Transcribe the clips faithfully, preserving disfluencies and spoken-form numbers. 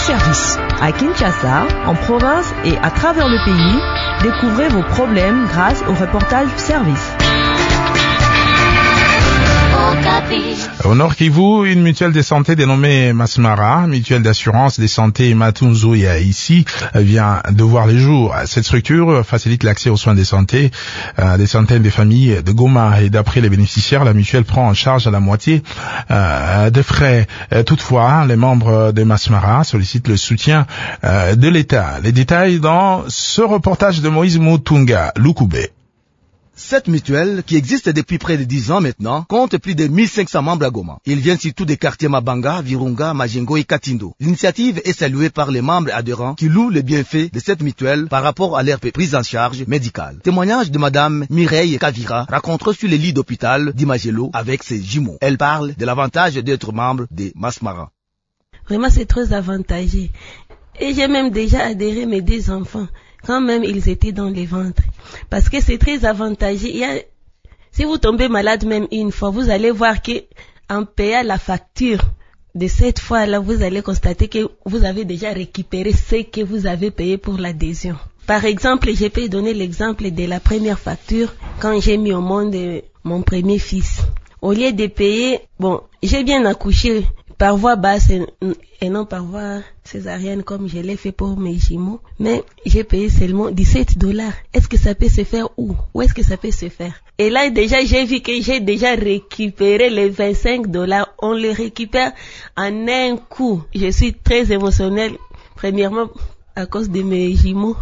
service. À Kinshasa, en province et à travers le pays, découvrez vos problèmes grâce au reportage service. Au Nord Kivu, une mutuelle de santé dénommée Masmara, mutuelle d'assurance des santé Matunzoya ici, vient de voir les jours. Cette structure facilite l'accès aux soins de santé euh, des centaines de familles de Goma et d'après les bénéficiaires, la mutuelle prend en charge à la moitié euh, des frais. Euh, toutefois, les membres de Masmara sollicitent le soutien euh, de l'État. Les détails dans ce reportage de Moïse Mutunga Lukoubé. Cette mutuelle, qui existe depuis près de dix ans maintenant, compte plus de mille cinq cents membres à Goma. Ils viennent surtout des quartiers Mabanga, Virunga, Majengo et Katindo. L'initiative est saluée par les membres adhérents qui louent les bienfaits de cette mutuelle par rapport à leur prise en charge médicale. Témoignage de madame Mireille Kavira, raconte sur les lits d'hôpital d'Imagelo avec ses jumeaux. Elle parle de l'avantage d'être membre des Masmara. Vraiment, c'est très avantageux. Et j'ai même déjà adhéré mes deux enfants, quand même ils étaient dans les ventres. Parce que c'est très avantageux. Il y a, si vous tombez malade même une fois, vous allez voir que en payant la facture de cette fois-là, vous allez constater que vous avez déjà récupéré ce que vous avez payé pour l'adhésion. Par exemple, je peux donner l'exemple de la première facture quand j'ai mis au monde mon premier fils. Au lieu de payer, bon, j'ai bien accouché par voie basse et non par voie césarienne comme je l'ai fait pour mes jumeaux, mais j'ai payé seulement dix-sept dollars. Est-ce que ça peut se faire où? Où est-ce que ça peut se faire? Et là, déjà, j'ai vu que j'ai déjà récupéré les vingt-cinq dollars. On les récupère en un coup. Je suis très émotionnelle, premièrement à cause de mes jumeaux.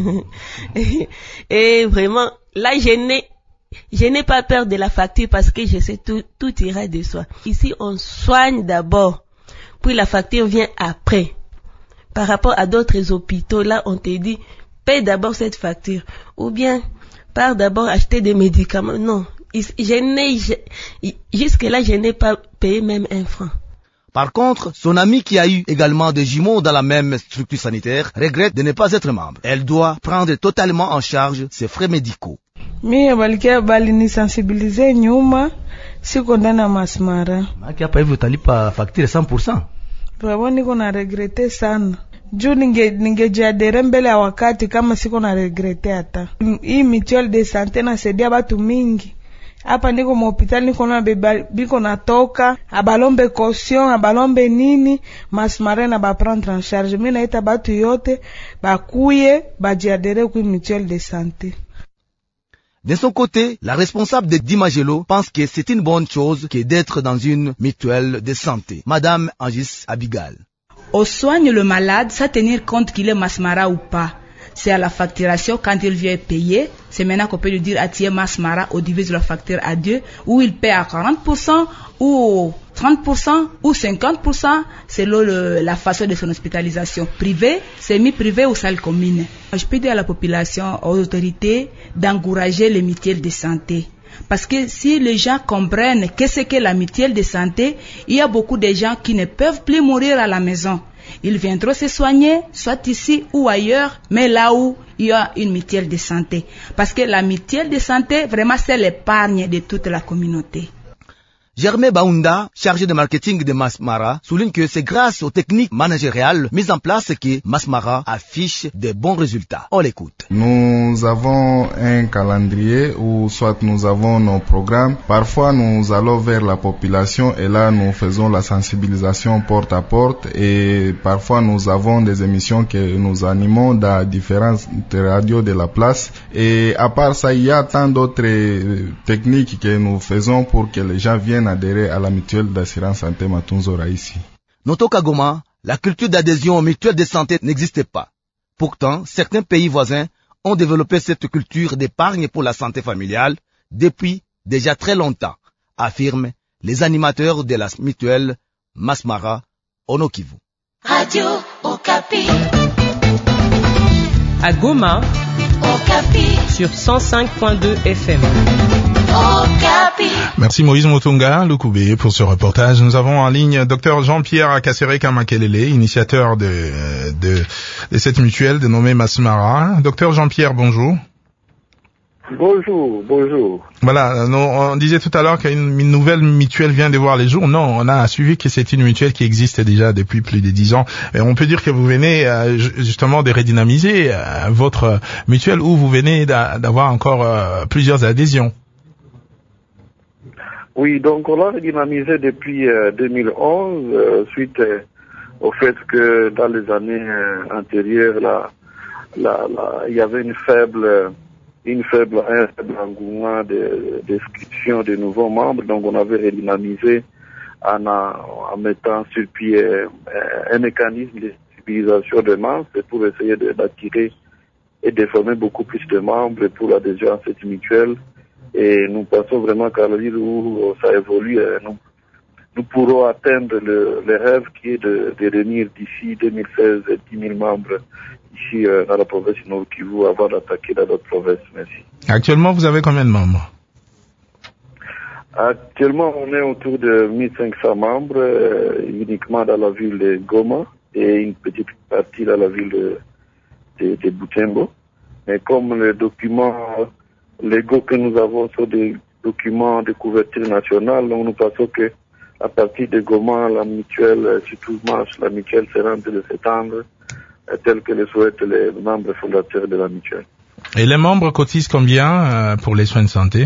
Et vraiment, là, je n'ai Je n'ai pas peur de la facture parce que je sais tout, tout ira de soi. Ici, on soigne d'abord, puis la facture vient après. Par rapport à d'autres hôpitaux, là, on te dit, paye d'abord cette facture. Ou bien, pars d'abord acheter des médicaments. Non, je n'ai, je, jusque-là, je n'ai pas payé même un franc. Par contre, son amie qui a eu également des jumeaux dans la même structure sanitaire regrette de ne pas être membre. Elle doit prendre totalement en charge ses frais médicaux. Mie balikia bali ni sensibilize nyuma siko ndani ya Masmara. Maki hapa hivi utalipa facture cent pour cent. Vraiment niko na regrete sana. Juu ninge ningejadere mbele ya wakati kama siko na regrete hata. Hii mutuelle de santé na saidia watu mingi. Hapa niko mu hospitali niko na biko natoka, abalombe caution, abalombe nini, Masmara na ba prendre en charge. Mimi naita batu yote bakuye bajiadere ku mutuelle de santé. De son côté, la responsable de Dimagelo pense que c'est une bonne chose que d'être dans une mutuelle de santé. Madame Angis Abigal. On soigne le malade sans tenir compte qu'il est Masmara ou pas. C'est à la facturation quand il vient payer. C'est maintenant qu'on peut lui dire à tiens Masmara, on divise la facture à deux, ou il paie à quarante pour cent, ou trente pour cent, ou cinquante pour cent, selon le, la façon de son hospitalisation. Privé, semi-privé ou salle commune. Je peux dire à la population, aux autorités, d'encourager les mutuelles de santé. Parce que si les gens comprennent qu'est-ce qu'est la mutuelle de santé, il y a beaucoup de gens qui ne peuvent plus mourir à la maison. Ils viendront se soigner, soit ici ou ailleurs, mais là où il y a une mutuelle de santé. Parce que la mutuelle de santé, vraiment, c'est l'épargne de toute la communauté. Germain Baounda, chargé de marketing de Masmara, souligne que c'est grâce aux techniques managériales mises en place que Masmara affiche de bons résultats. On l'écoute. Nous avons un calendrier où soit nous avons nos programmes. Parfois, nous allons vers la population et là, nous faisons la sensibilisation porte à porte et parfois, nous avons des émissions que nous animons dans différentes radios de la place. Et à part ça, il y a tant d'autres techniques que nous faisons pour que les gens viennent adhérer à la mutuelle d'assurance santé Matunzora ici. Notons qu'à Goma, la culture d'adhésion aux mutuelles de santé n'existait pas. Pourtant, certains pays voisins ont développé cette culture d'épargne pour la santé familiale depuis déjà très longtemps, affirment les animateurs de la mutuelle Masmara au Nord Kivu. Radio Okapi. À Goma, Okapi. Sur cent cinq point deux F M. Okapi. Merci Moïse Mutunga Lukoubé pour ce reportage. Nous avons en ligne Dr Jean-Pierre Akasereka Makelele, initiateur de, de, de cette mutuelle dénommée Masmara. Docteur Jean-Pierre, bonjour. Bonjour, bonjour. Voilà, nous, on disait tout à l'heure qu'une une nouvelle mutuelle vient de voir les jours. Non, on a suivi que c'est une mutuelle qui existe déjà depuis plus de dix ans. Et on peut dire que vous venez euh, justement de redynamiser euh, votre mutuelle où vous venez d'a, d'avoir encore euh, plusieurs adhésions. Oui, donc on l'a redynamisé depuis euh, deux mille onze euh, suite euh, au fait que dans les années euh, antérieures, là, là, là, il y avait une faible... une faible, un faible engouement de, d'inscription de nouveaux membres. Donc, on avait redynamisé en, en mettant sur pied euh, un mécanisme de sensibilisation de masse pour essayer de, d'attirer et de former beaucoup plus de membres pour l'adhésion à cette mutuelle. Et nous pensons vraiment qu'à l'heure où ça évolue, nous, nous pourrons atteindre le, le rêve qui est de, de réunir d'ici deux mille seize dix mille membres ici euh, dans la province du Nord Kivu avant d'attaquer dans d'autres provinces. Merci. Actuellement, vous avez combien de membres? Actuellement, on est autour de mille cinq cents membres, euh, uniquement dans la ville de Goma et une petite partie dans la ville de, de, de Butembo. Mais comme les documents légaux que nous avons sont des documents de couverture nationale, donc nous pensons que à partir de Goma, la mutuelle, surtout marche, la mutuelle sera en train de s'étendre, tel que le souhaitent les membres fondateurs de la mutuelle. Et les membres cotisent combien euh, pour les soins de santé?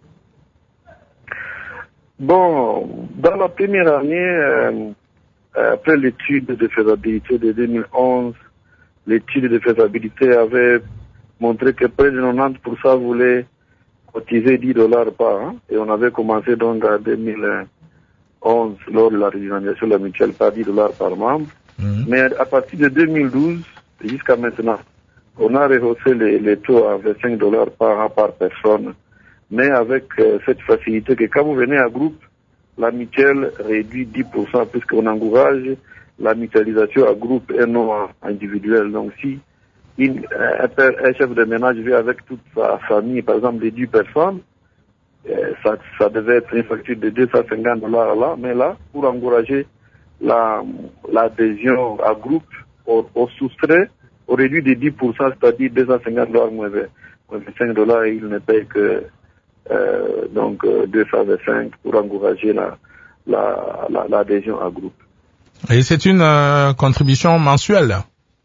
Bon, dans la première année, euh, après l'étude de faisabilité de deux mille onze, l'étude de faisabilité avait montré que près de quatre-vingt-dix pour cent voulaient cotiser dix dollars par an. Et on avait commencé donc en deux mille onze, lors de la régionalisation de la mutuelle, par dix dollars par membre. Mmh. Mais à partir de deux mille douze, jusqu'à maintenant, on a rehaussé les, les taux à vingt-cinq dollars par an par personne. Mais avec euh, cette facilité que quand vous venez à groupe, la mutuelle réduit dix pour cent puisqu'on encourage la mutualisation à groupe et non individuelle. Donc si une, un, père, un chef de ménage vit avec toute sa famille, par exemple de dix personnes, euh, ça, ça devait être une facture de deux cent cinquante dollars là. Mais là, pour encourager la, l'adhésion à groupe, au, au soustrait, au réduit de dix pour cent, c'est-à-dire deux cent cinquante dollars moins vingt-cinq dollars, et il ne paye que euh, donc deux cent vingt-cinq pour encourager la, la, la, l'adhésion à groupe. Et c'est une euh, contribution mensuelle?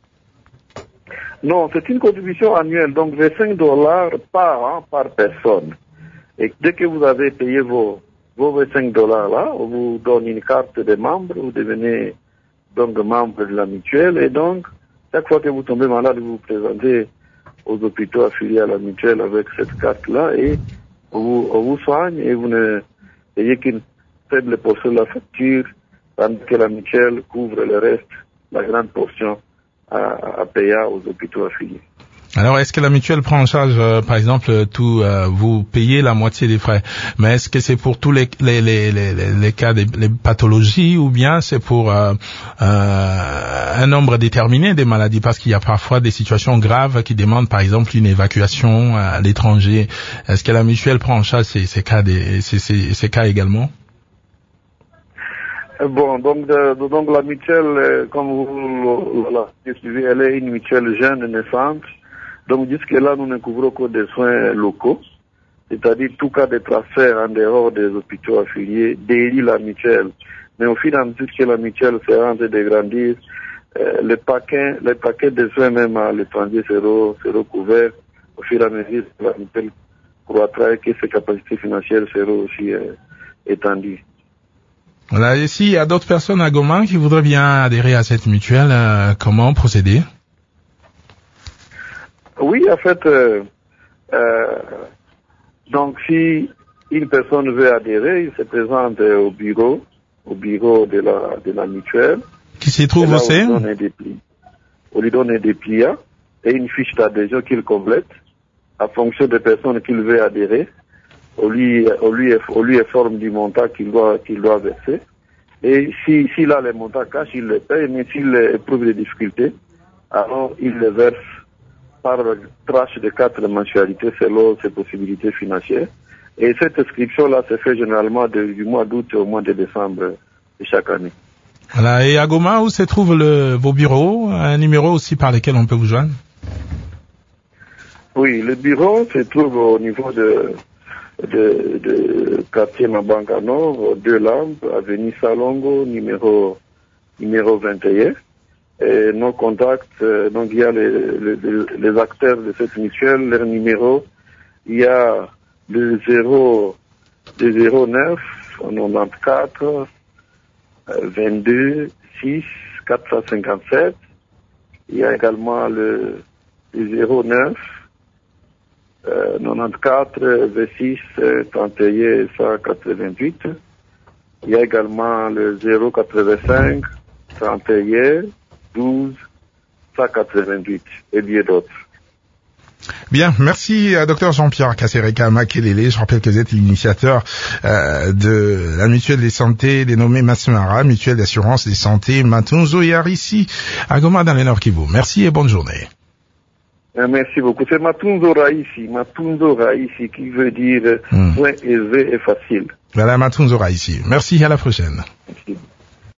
Non, c'est une contribution annuelle, donc vingt-cinq dollars par an par personne. Et dès que vous avez payé vos, vos vingt-cinq dollars là, on vous donne une carte de membre, vous devenez donc membre de la mutuelle, et donc chaque fois que vous tombez malade, vous vous présentez aux hôpitaux affiliés à la mutuelle avec cette carte-là et on vous, on vous soigne et vous ne payez qu'une faible portion de la facture, tandis que la mutuelle couvre le reste, la grande portion à, à payer aux hôpitaux affiliés. Alors, est-ce que la mutuelle prend en charge, euh, par exemple, tout, euh, vous payez la moitié des frais, mais est-ce que c'est pour tous les les les les, les cas des les pathologies ou bien c'est pour euh, euh, un nombre déterminé des maladies, parce qu'il y a parfois des situations graves qui demandent, par exemple, une évacuation à l'étranger. Est-ce que la mutuelle prend en charge ces, ces cas des ces, ces, ces cas également? Bon, donc, de, de, donc la mutuelle, comme vous l'avez suivi, elle est une mutuelle jeune naissante. Donc jusque-là, nous ne couvrons que des soins locaux, c'est-à-dire tout cas de transfert en dehors des hôpitaux affiliés délie la mutuelle. Mais au fil et à mesure que la mutuelle sera en train de grandir, euh, les paquets, les paquets de soins même à l'étranger seront, seront couverts au fil et à mesure que la mutuelle croîtra et que ses capacités financières seront aussi euh, étendues. Voilà, et s'il y a d'autres personnes à Goma qui voudraient bien adhérer à cette mutuelle, euh, comment procéder? Oui, en fait, euh, euh, donc si une personne veut adhérer, il se présente au bureau, au bureau de la de la mutuelle. Qui s'y trouve aussi? On lui donne des dépliants et une fiche d'adhésion qu'il complète en fonction des personnes qu'il veut adhérer. On lui on lui on lui informe du montant qu'il doit qu'il doit verser. Et si s'il a les montants cash, il les paye, mais s'il éprouve des difficultés, alors il les verse par tranche de quatre mensualités selon ses possibilités financières. Et cette inscription-là se fait généralement de, du mois d'août au mois de décembre de chaque année. Voilà. Et à Goma, où se trouvent le, vos bureaux, un numéro aussi par lequel on peut vous joindre? Oui, le bureau se trouve au niveau de, de, de quartier Mabanga Nord, deux Lampes, avenue Salongo, numéro, numéro vingt et un. Et nos contacts, euh, donc il y a les, les, les acteurs de cette mutuelle, leur numéro, il y a le zéro, le zéro neuf, quatre-vingt-quatorze, vingt-deux, six, quatre cent cinquante-sept. Il y a également le, le zéro neuf, euh, quatre-vingt-quatorze, vingt-six, trente et un, cent quatre-vingt-huit. Il y a également le zéro quatre-vingt-cinq, trente et un, douze, cent quatre-vingt-huit et bien d'autres. Bien, merci à docteur Jean-Pierre Kasereka Makelele. Je rappelle que vous êtes l'initiateur euh, de la mutuelle des santé dénommée Masmara, mutuelle d'assurance des santé Matunzo Yar ici à Goma dans le Nord Kivu. Merci et bonne journée. Merci beaucoup. C'est Matunzo Raïsi, Matunzo Raïsi qui veut dire hmm. point élevé et facile. Voilà Matunzo Raïsi. Merci, à la prochaine. Merci.